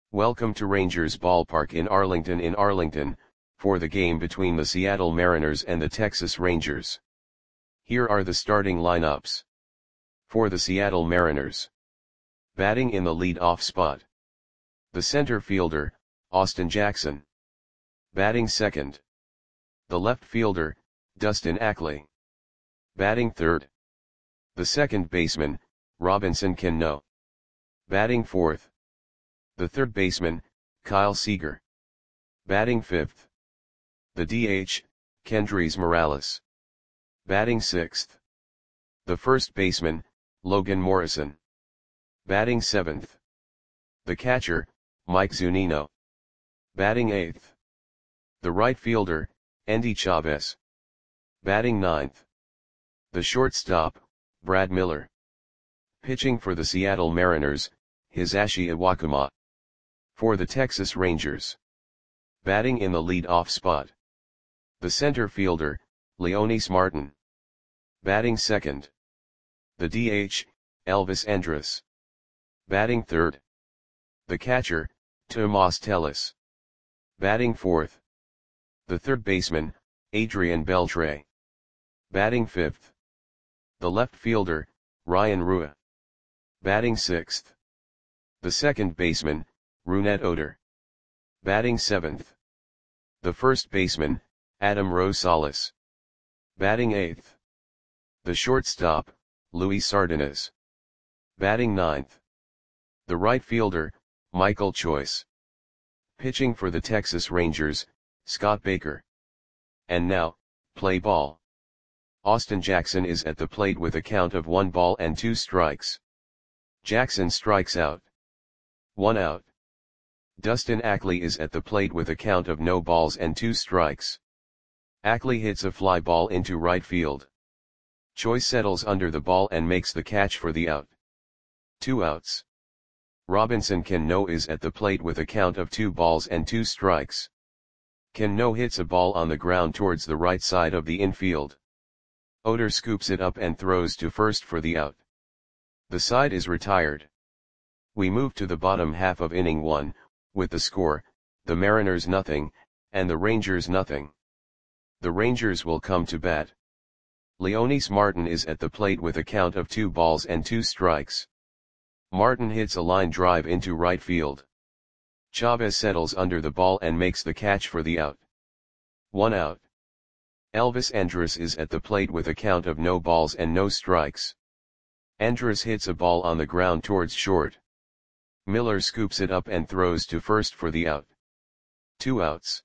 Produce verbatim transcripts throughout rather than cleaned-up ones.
Welcome to Rangers Ballpark in Arlington in Arlington, for the game between the Seattle Mariners and the Texas Rangers. Here are the starting lineups. For the Seattle Mariners. Batting in the lead-off spot. The center fielder, Austin Jackson. Batting second. The left fielder, Dustin Ackley. Batting third. The second baseman, Robinson Cano. Batting fourth. The third baseman, Kyle Seager. Batting fifth. The D H, Kendrys Morales. Batting sixth. The first baseman, Logan Morrison. Batting seventh. The catcher, Mike Zunino. Batting eighth. The right fielder, Endy Chavez. Batting ninth. The shortstop, Brad Miller. Pitching for the Seattle Mariners, Hisashi Iwakuma. For the Texas Rangers. Batting in the lead-off spot. The center fielder, Leonys Martin. Batting second. The D H, Elvis Andrus. Batting third. The catcher, Tomas Tellis. Batting fourth. The third baseman, Adrian Beltre. Batting fifth. The left fielder, Ryan Rua. Batting sixth. The second baseman, Rougned Odor. Batting seventh. The first baseman, Adam Rosales. Batting eighth. The shortstop, Luis Sardinas. Batting ninth. The right fielder, Michael Choice. Pitching for the Texas Rangers, Scott Baker. And now, play ball. Austin Jackson is at the plate with a count of one ball and two strikes. Jackson strikes out. One out. Dustin Ackley is at the plate with a count of no balls and two strikes. Ackley hits a fly ball into right field. Choice settles under the ball and makes the catch for the out. Two outs. Robinson Cano is at the plate with a count of two balls and two strikes. Cano hits a ball on the ground towards the right side of the infield. Odor scoops it up and throws to first for the out. The side is retired. We move to the bottom half of inning one, with the score, the Mariners nothing, and the Rangers nothing. The Rangers will come to bat. Leonys Martin is at the plate with a count of two balls and two strikes. Martin hits a line drive into right field. Chavez settles under the ball and makes the catch for the out. One out. Elvis Andrus is at the plate with a count of no balls and no strikes. Andrus hits a ball on the ground towards short. Miller scoops it up and throws to first for the out. Two outs.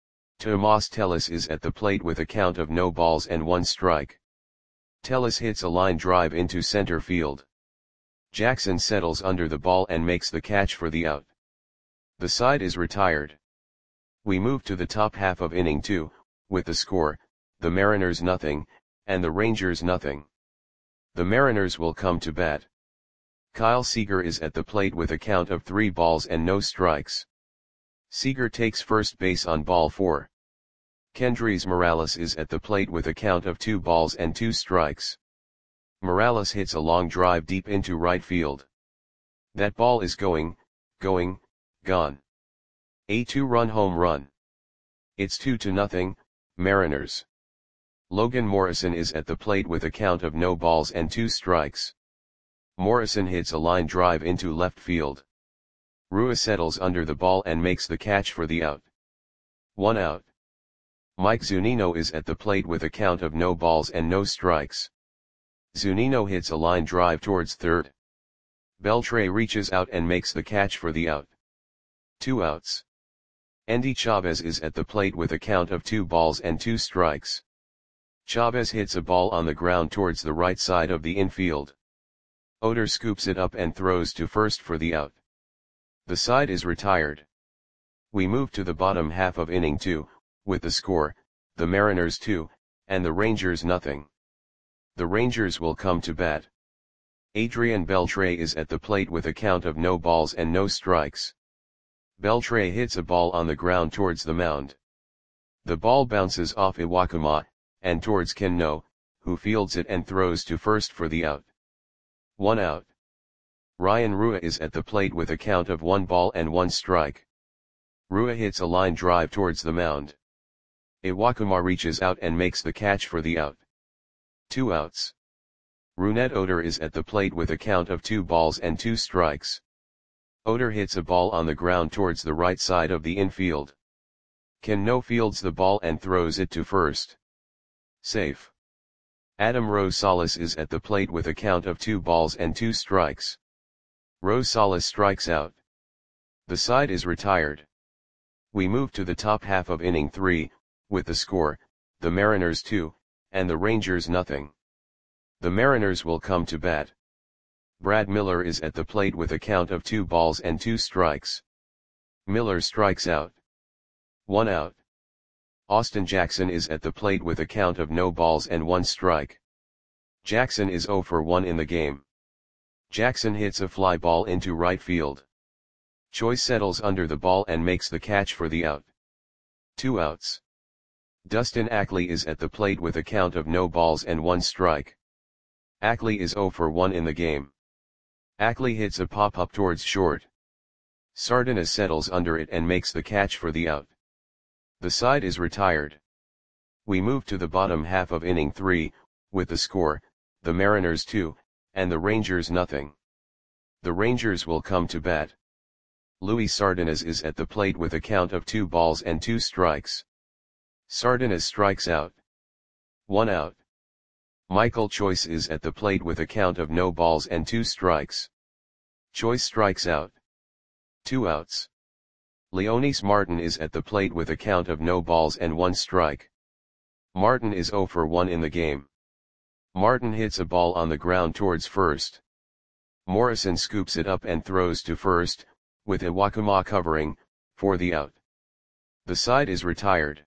Tomas Tellis is at the plate with a count of no balls and one strike. Tellis hits a line drive into center field. Jackson settles under the ball and makes the catch for the out. The side is retired. We move to the top half of inning two, with the score, the Mariners nothing, and the Rangers nothing. The Mariners will come to bat. Kyle Seager is at the plate with a count of three balls and no strikes. Seager takes first base on ball four. Kendrys Morales is at the plate with a count of two balls and two strikes. Morales hits a long drive deep into right field. That ball is going, going, gone. A two-run home run. It's two to nothing, Mariners. Logan Morrison is at the plate with a count of no balls and two strikes. Morrison hits a line drive into left field. Rua settles under the ball and makes the catch for the out. One out. Mike Zunino is at the plate with a count of no balls and no strikes. Zunino hits a line drive towards third. Beltre reaches out and makes the catch for the out. Two outs. Endy Chavez is at the plate with a count of two balls and two strikes. Chavez hits a ball on the ground towards the right side of the infield. Odor scoops it up and throws to first for the out. The side is retired. We move to the bottom half of inning two, with the score, the Mariners two, and the Rangers nothing. The Rangers will come to bat. Adrian Beltre is at the plate with a count of no balls and no strikes. Beltre hits a ball on the ground towards the mound. The ball bounces off Iwakuma, and towards Cano, who fields it and throws to first for the out. One out. Ryan Rua is at the plate with a count of one ball and one strike. Rua hits a line drive towards the mound. Iwakuma reaches out and makes the catch for the out. Two outs. Rougned Odor is at the plate with a count of two balls and two strikes. Odor hits a ball on the ground towards the right side of the infield. Cano fields the ball and throws it to first. Safe. Adam Rosales is at the plate with a count of two balls and two strikes. Rosales strikes out. The side is retired. We move to the top half of inning three, with the score, the Mariners two, and the Rangers nothing. The Mariners will come to bat. Brad Miller is at the plate with a count of two balls and two strikes. Miller strikes out. One out. Austin Jackson is at the plate with a count of no balls and one strike. Jackson is zero for one in the game. Jackson hits a fly ball into right field. Choice settles under the ball and makes the catch for the out. Two outs. Dustin Ackley is at the plate with a count of no balls and one strike. Ackley is zero for one in the game. Ackley hits a pop-up towards short. Sardinas settles under it and makes the catch for the out. The side is retired. We move to the bottom half of inning three, with the score, the Mariners two, and the Rangers nothing. The Rangers will come to bat. Luis Sardinas is at the plate with a count of two balls and two strikes. Sardinas strikes out. One out. Michael Choice is at the plate with a count of no balls and two strikes. Choice strikes out. Two outs. Leonys Martin is at the plate with a count of no balls and one strike. Martin is zero for one in the game. Martin hits a ball on the ground towards first. Morrison scoops it up and throws to first, with Iwakuma covering, for the out. The side is retired.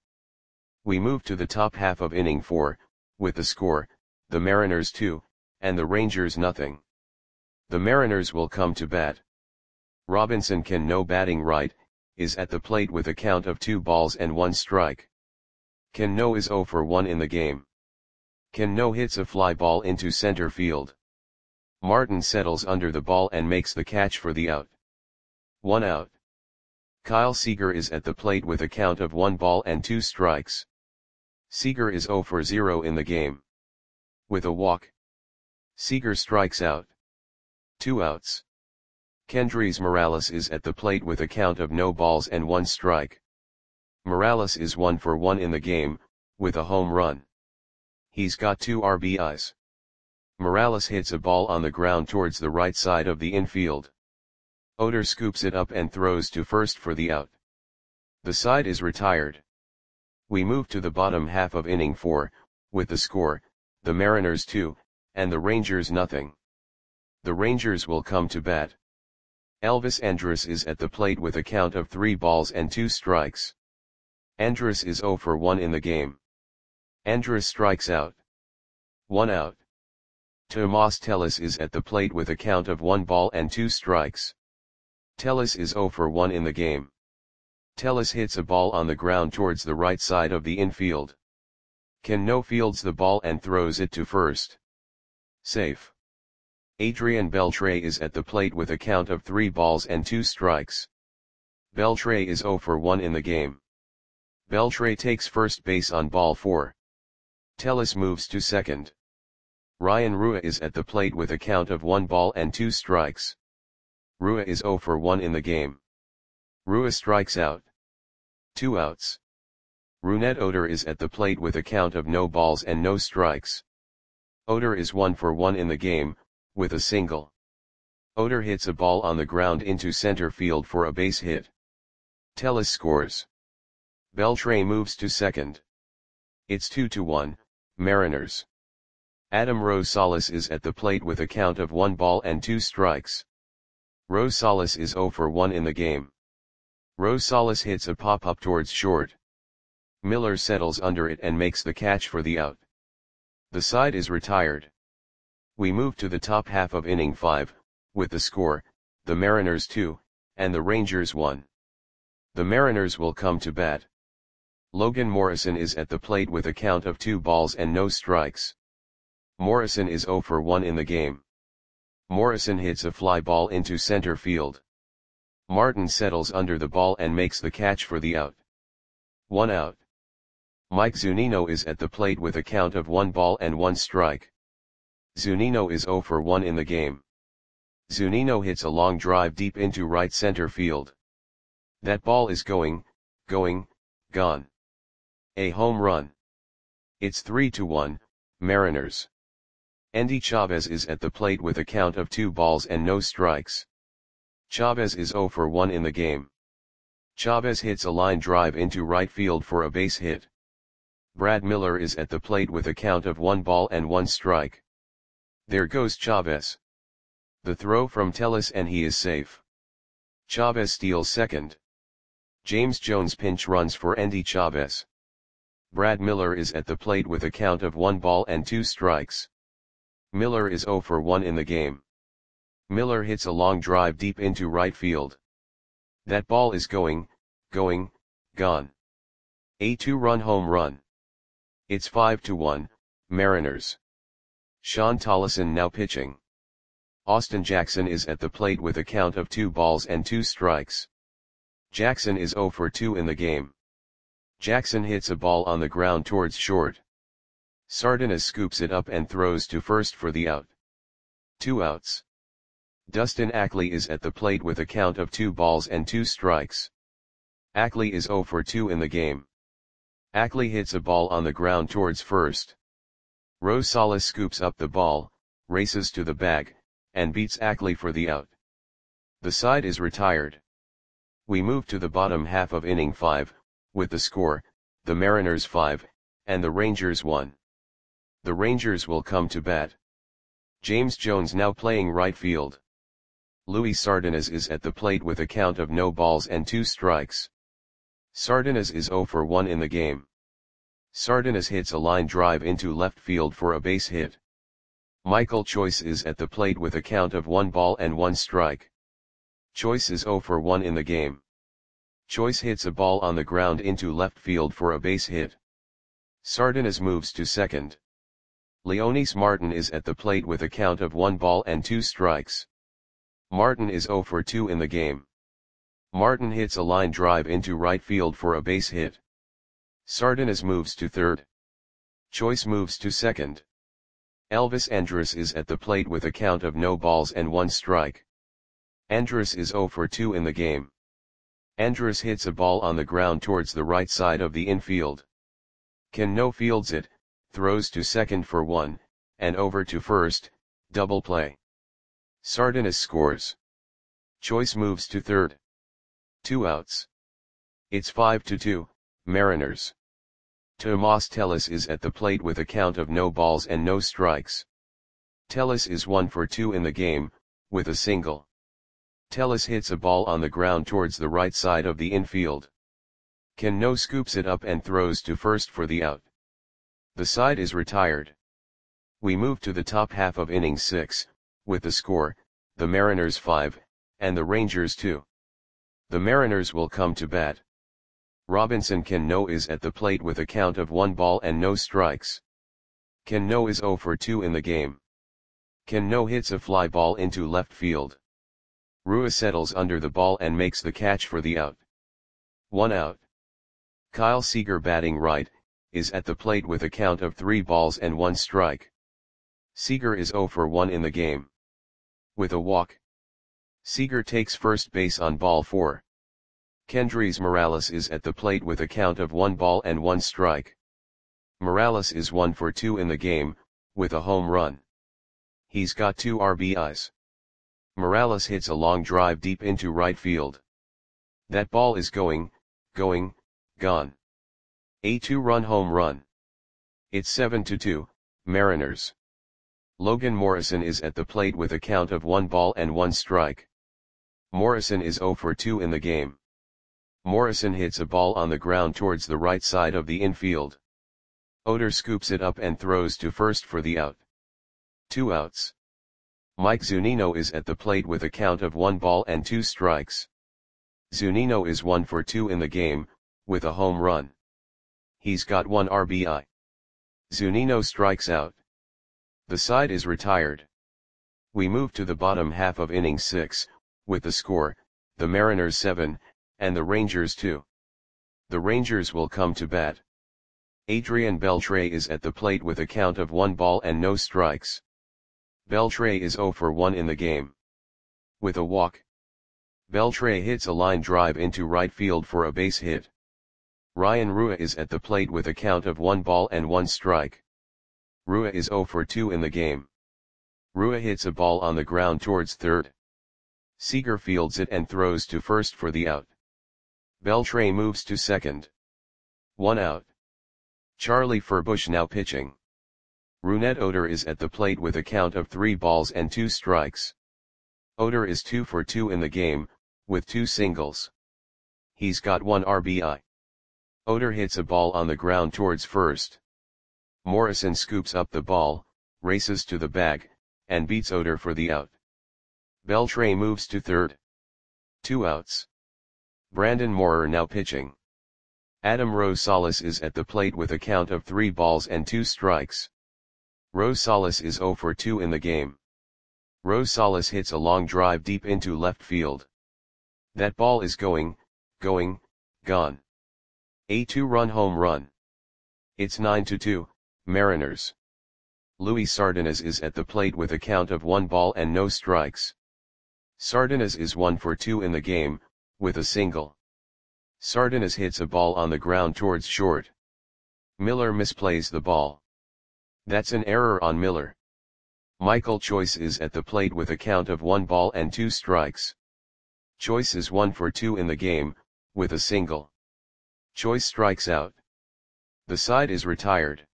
We move to the top half of inning four, with the score, the Mariners two, and the Rangers nothing. The Mariners will come to bat. Robinson Cano batting right, is at the plate with a count of two balls and one strike. Cano is zero for one in the game. Cano hits a fly ball into center field. Martin settles under the ball and makes the catch for the out. One out. Kyle Seager is at the plate with a count of one ball and two strikes. Seager is zero for zero in the game. With a walk, Seager strikes out. Two outs. Kendrys Morales is at the plate with a count of no balls and one strike. Morales is one for one in the game, with a home run. He's got two R B Is. Morales hits a ball on the ground towards the right side of the infield. Odor scoops it up and throws to first for the out. The side is retired. We move to the bottom half of inning four, with the score, the Mariners two, and the Rangers nothing. The Rangers will come to bat. Elvis Andrus is at the plate with a count of three balls and two strikes. Andrus is zero for one in the game. Andrus strikes out. One out. Tomas Tellis is at the plate with a count of one ball and two strikes. Tellis is zero for one in the game. Tellis hits a ball on the ground towards the right side of the infield. Cano fields the ball and throws it to first. Safe. Adrian Beltre is at the plate with a count of three balls and two strikes. Beltre is zero for one in the game. Beltre takes first base on ball four. Tellis moves to second. Ryan Rua is at the plate with a count of one ball and two strikes. Rua is zero for one in the game. Rua strikes out. Two outs. Rougned Odor is at the plate with a count of no balls and no strikes. Odor is one for one in the game, with a single. Odor hits a ball on the ground into center field for a base hit. Tellis scores. Beltre moves to second. It's two to one, Mariners. Adam Rosales is at the plate with a count of one ball and two strikes. Rosales is zero for one in the game. Rosales hits a pop-up towards short. Miller settles under it and makes the catch for the out. The side is retired. We move to the top half of inning five, with the score, the Mariners two, and the Rangers one. The Mariners will come to bat. Logan Morrison is at the plate with a count of two balls and no strikes. Morrison is zero for one in the game. Morrison hits a fly ball into center field. Martin settles under the ball and makes the catch for the out. One out. Mike Zunino is at the plate with a count of one ball and one strike. Zunino is zero for one in the game. Zunino hits a long drive deep into right center field. That ball is going, going, gone. A home run. It's three to one, Mariners. Endy Chavez is at the plate with a count of two balls and no strikes. Chavez is zero for one in the game. Chavez hits a line drive into right field for a base hit. Brad Miller is at the plate with a count of one ball and one strike. There goes Chavez. The throw from Tellez and he is safe. Chavez steals second. James Jones pinch runs for Endy Chavez. Brad Miller is at the plate with a count of one ball and two strikes. Miller is zero for one in the game. Miller hits a long drive deep into right field. That ball is going, going, gone. A two-run home run. It's five to one, Mariners. Sean Tollison now pitching. Austin Jackson is at the plate with a count of two balls and two strikes. Jackson is zero for two in the game. Jackson hits a ball on the ground towards short. Sardinas scoops it up and throws to first for the out. Two outs. Dustin Ackley is at the plate with a count of two balls and two strikes. Ackley is zero for two in the game. Ackley hits a ball on the ground towards first. Rosales scoops up the ball, races to the bag, and beats Ackley for the out. The side is retired. We move to the bottom half of inning five, with the score, the Mariners five, and the Rangers one. The Rangers will come to bat. James Jones now playing right field. Luis Sardinas is at the plate with a count of no balls and two strikes. Sardinas is zero for one in the game. Sardinas hits a line drive into left field for a base hit. Michael Choice is at the plate with a count of one ball and one strike. Choice is zero for one in the game. Choice hits a ball on the ground into left field for a base hit. Sardinas moves to second. Leonys Martin is at the plate with a count of one ball and two strikes. Martin is zero for two in the game. Martin hits a line drive into right field for a base hit. Sardinas moves to third. Choice moves to second. Elvis Andrus is at the plate with a count of no balls and one strike. Andrus is zero for two in the game. Andrus hits a ball on the ground towards the right side of the infield. Cano fields it, throws to second for one, and over to first, double play. Sardinas scores. Choice moves to third. Two outs. It's five to two, Mariners. Tomas Tellez is at the plate with a count of no balls and no strikes. Tellez is one for two in the game, with a single. Tellez hits a ball on the ground towards the right side of the infield. Cano scoops it up and throws to first for the out. The side is retired. We move to the top half of inning six, with the score, the Mariners five, and the Rangers two. The Mariners will come to bat. Robinson Cano is at the plate with a count of one ball and no strikes. Cano is zero for two in the game. Cano hits a fly ball into left field. Rua settles under the ball and makes the catch for the out. One out. Kyle Seager batting right, is at the plate with a count of three balls and one strike. Seager is zero for one in the game. With a walk. Seager takes first base on ball four. Kendrys Morales is at the plate with a count of one ball and one strike. Morales is one for two in the game, with a home run. He's got two R B Is. Morales hits a long drive deep into right field. That ball is going, going, gone. A two-run home run. It's seven to two, Mariners. Logan Morrison is at the plate with a count of one ball and one strike. Morrison is zero for two in the game. Morrison hits a ball on the ground towards the right side of the infield. Oder scoops it up and throws to first for the out. Two outs. Mike Zunino is at the plate with a count of one ball and two strikes. Zunino is one for two in the game, with a home run. He's got one R B I. Zunino strikes out. The side is retired. We move to the bottom half of inning six, with the score, the Mariners seven, and the Rangers two. The Rangers will come to bat. Adrian Beltre is at the plate with a count of one ball and no strikes. Beltre is zero for one in the game. With a walk, Beltre hits a line drive into right field for a base hit. Ryan Rua is at the plate with a count of one ball and one strike. Rua is zero for two in the game. Rua hits a ball on the ground towards third. Seager fields it and throws to first for the out. Beltre moves to second. One out. Charlie Furbush now pitching. Rougned Odor is at the plate with a count of three balls and two strikes. Odor is two for two in the game, with two singles. He's got one R B I. Odor hits a ball on the ground towards first. Morrison scoops up the ball, races to the bag, and beats Odor for the out. Beltre moves to third. Two outs. Brandon Moorer now pitching. Adam Rosales is at the plate with a count of three balls and two strikes. Rosales is zero for two in the game. Rosales hits a long drive deep into left field. That ball is going, going, gone. A two-run home run. It's nine to two, Mariners. Luis Sardinas is at the plate with a count of one ball and no strikes. Sardinas is one for two in the game, with a single. Sardinas hits a ball on the ground towards short. Miller misplays the ball. That's an error on Miller. Michael Choice is at the plate with a count of one ball and two strikes. Choice is one for two in the game, with a single. Choice strikes out. The side is retired.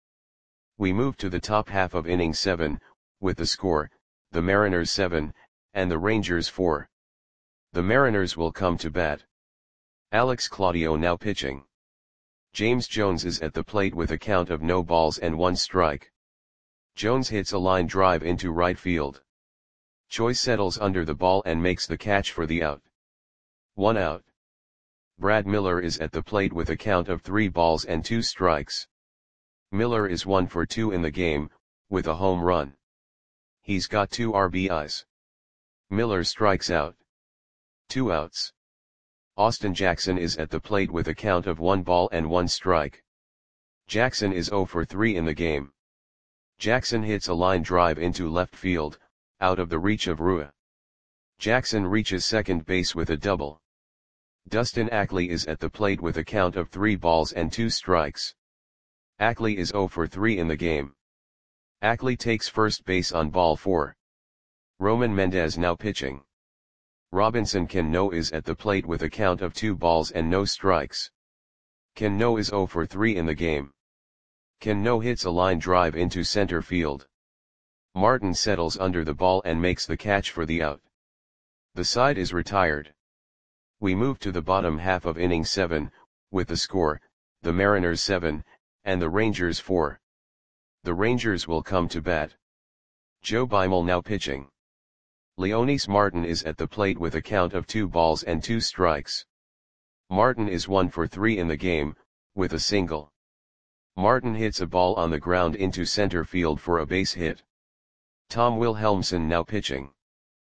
We move to the top half of inning seven, with the score, the Mariners seven, and the Rangers four. The Mariners will come to bat. Alex Claudio now pitching. James Jones is at the plate with a count of no balls and one strike. Jones hits a line drive into right field. Choice settles under the ball and makes the catch for the out. One out. Brad Miller is at the plate with a count of three balls and two strikes. Miller is one for two in the game, with a home run. He's got two R B Is. Miller strikes out. Two outs. Austin Jackson is at the plate with a count of one ball and one strike. Jackson is zero for three in the game. Jackson hits a line drive into left field, out of the reach of Rua. Jackson reaches second base with a double. Dustin Ackley is at the plate with a count of three balls and two strikes. Ackley is zero for three in the game. Ackley takes first base on ball four. Roman Mendez now pitching. Robinson Cano is at the plate with a count of two balls and no strikes. Cano is zero for three in the game. Cano hits a line drive into center field. Martin settles under the ball and makes the catch for the out. The side is retired. We move to the bottom half of inning seven, with the score, the Mariners seven, and the Rangers four. The Rangers will come to bat. Joe Beimel now pitching. Leonis Martin is at the plate with a count of two balls and two strikes. Martin is one for three in the game, with a single. Martin hits a ball on the ground into center field for a base hit. Tom Wilhelmsen now pitching.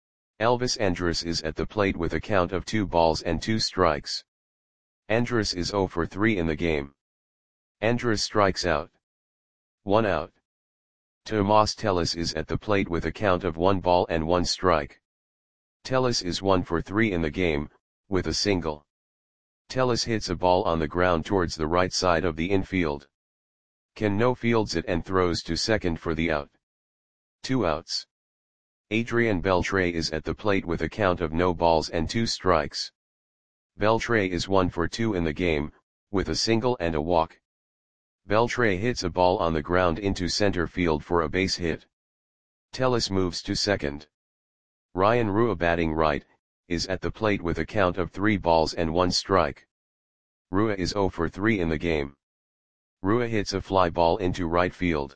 Elvis Andrus is at the plate with a count of two balls and two strikes. Andrus is zero for three in the game. Andrus strikes out. One out. Tomas Tellis is at the plate with a count of one ball and one strike. Tellis is one for three in the game, with a single. Tellis hits a ball on the ground towards the right side of the infield. Cano fields it and throws to second for the out. Two outs. Adrian Beltre is at the plate with a count of no balls and two strikes. Beltre is one for two in the game, with a single and a walk. Beltre hits a ball on the ground into center field for a base hit. Tellis moves to second. Ryan Rua batting right, is at the plate with a count of three balls and one strike. Rua is zero for three in the game. Rua hits a fly ball into right field.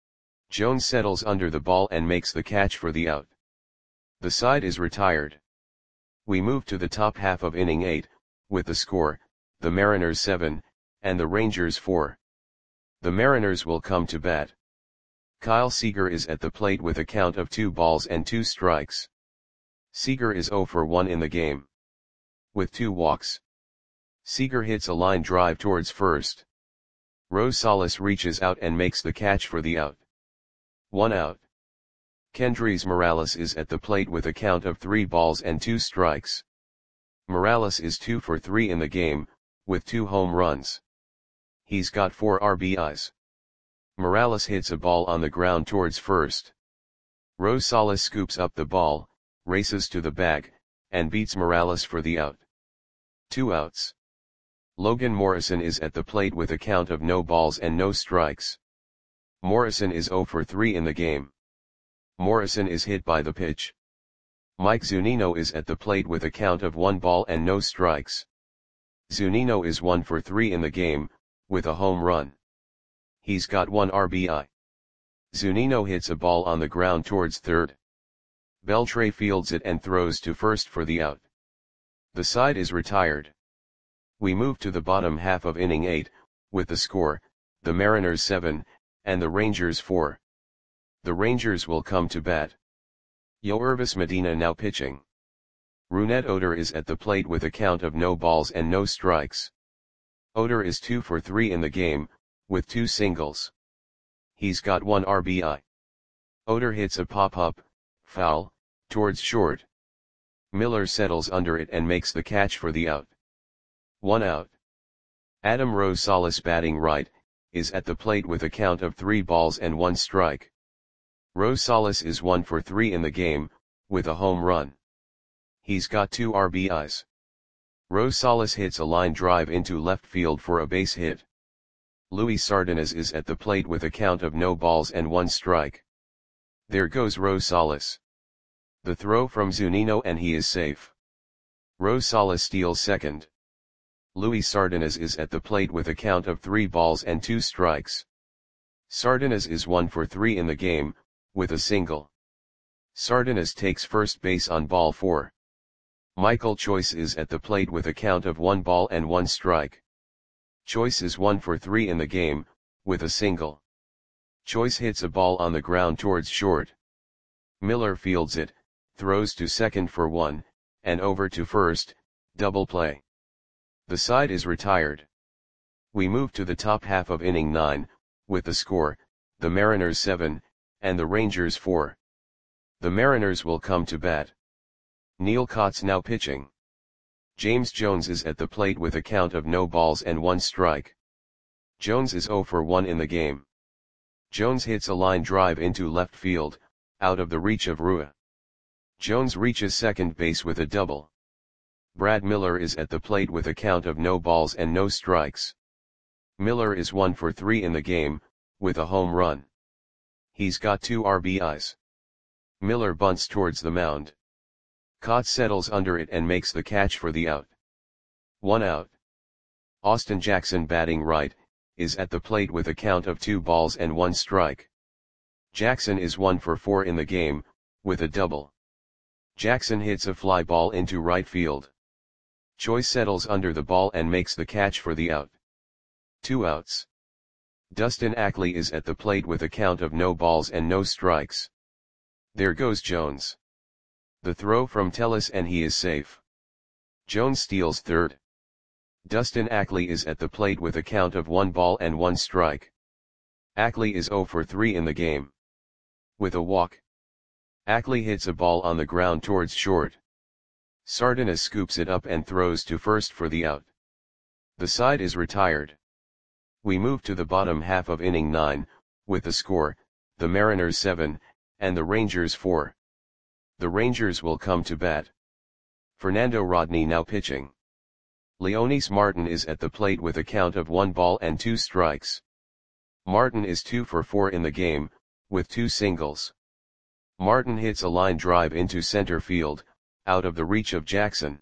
Jones settles under the ball and makes the catch for the out. The side is retired. We move to the top half of inning eight, with the score, the Mariners seven, and the Rangers four. The Mariners will come to bat. Kyle Seager is at the plate with a count of two balls and two strikes. Seager is zero for one in the game. With two walks. Seager hits a line drive towards first. Rosales reaches out and makes the catch for the out. One out. Kendrys Morales is at the plate with a count of three balls and two strikes. Morales is two for three in the game, with two home runs. He's got four R B Is. Morales hits a ball on the ground towards first. Rosales scoops up the ball, races to the bag, and beats Morales for the out. Two outs. Logan Morrison is at the plate with a count of no balls and no strikes. Morrison is zero for three in the game. Morrison is hit by the pitch. Mike Zunino is at the plate with a count of one ball and no strikes. Zunino is one for three in the game, with a home run. He's got one R B I. Zunino hits a ball on the ground towards third. Beltre fields it and throws to first for the out. The side is retired. We move to the bottom half of inning eight, with the score, the Mariners seven, and the Rangers four. The Rangers will come to bat. Yoervis Medina now pitching. Rougned Odor is at the plate with a count of no balls and no strikes. Odor is two for three in the game, with two singles. He's got one R B I. Odor hits a pop-up, foul, towards short. Miller settles under it and makes the catch for the out. One out. Adam Rosales batting right, is at the plate with a count of three balls and one strike. Rosales is one for three in the game, with a home run. He's got two R B Is. Rosales hits a line drive into left field for a base hit. Luis Sardinas is at the plate with a count of no balls and one strike. There goes Rosales. The throw from Zunino and he is safe. Rosales steals second. Luis Sardinas is at the plate with a count of three balls and two strikes. Sardinas is one for three in the game, with a single. Sardinas takes first base on ball four. Michael Choice is at the plate with a count of one ball and one strike. Choice is one for three in the game, with a single. Choice hits a ball on the ground towards short. Miller fields it, throws to second for one, and over to first, double play. The side is retired. We move to the top half of inning nine, with the score, the Mariners seven, and the Rangers four. The Mariners will come to bat. Neil Kotz now pitching. James Jones is at the plate with a count of no balls and one strike. Jones is zero for one in the game. Jones hits a line drive into left field, out of the reach of Rua. Jones reaches second base with a double. Brad Miller is at the plate with a count of no balls and no strikes. Miller is one for three in the game, with a home run. He's got two R B Is. Miller bunts towards the mound. Kotz settles under it and makes the catch for the out. One out. Austin Jackson batting right, is at the plate with a count of two balls and one strike. Jackson is one for four in the game, with a double. Jackson hits a fly ball into right field. Choice settles under the ball and makes the catch for the out. Two outs. Dustin Ackley is at the plate with a count of no balls and no strikes. There goes Jones. The throw from Tellus and he is safe. Jones steals third. Dustin Ackley is at the plate with a count of one ball and one strike. Ackley is zero for three in the game. With a walk. Ackley hits a ball on the ground towards short. Sardinas scoops it up and throws to first for the out. The side is retired. We move to the bottom half of inning nine, with the score, the Mariners seven, and the Rangers four. The Rangers will come to bat. Fernando Rodney now pitching. Leonys Martin is at the plate with a count of one ball and two strikes. Martin is two for four in the game, with two singles. Martin hits a line drive into center field, out of the reach of Jackson.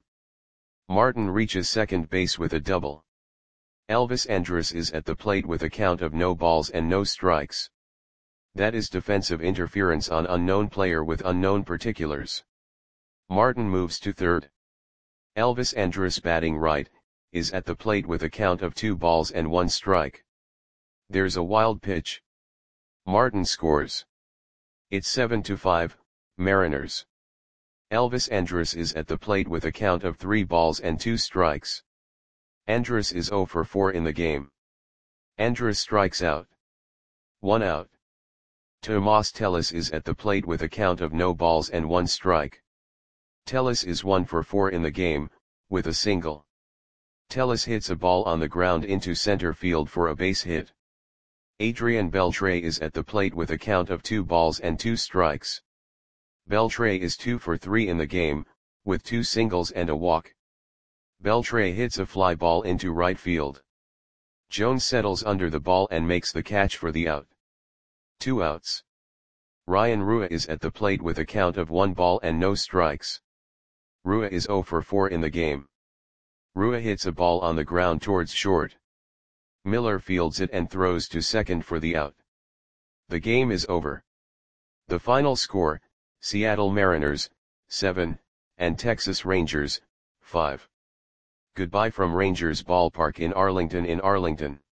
Martin reaches second base with a double. Elvis Andrus is at the plate with a count of no balls and no strikes. That is defensive interference on unknown player with unknown particulars. Martin moves to third. Elvis Andrus batting right, is at the plate with a count of two balls and one strike. There's a wild pitch. Martin scores. It's seven to five, Mariners. Elvis Andrus is at the plate with a count of three balls and two strikes. Andrus is zero for four in the game. Andrus strikes out. One out. Tomas Tellis is at the plate with a count of no balls and one strike. Tellis is one for four in the game, with a single. Tellis hits a ball on the ground into center field for a base hit. Adrian Beltre is at the plate with a count of two balls and two strikes. Beltre is two for three in the game, with two singles and a walk. Beltre hits a fly ball into right field. Jones settles under the ball and makes the catch for the out. Two outs. Ryan Rua is at the plate with a count of one ball and no strikes. Rua is zero for four in the game. Rua hits a ball on the ground towards short. Miller fields it and throws to second for the out. The game is over. The final score, Seattle Mariners, seven, and Texas Rangers, five. Goodbye from Rangers Ballpark in Arlington in Arlington.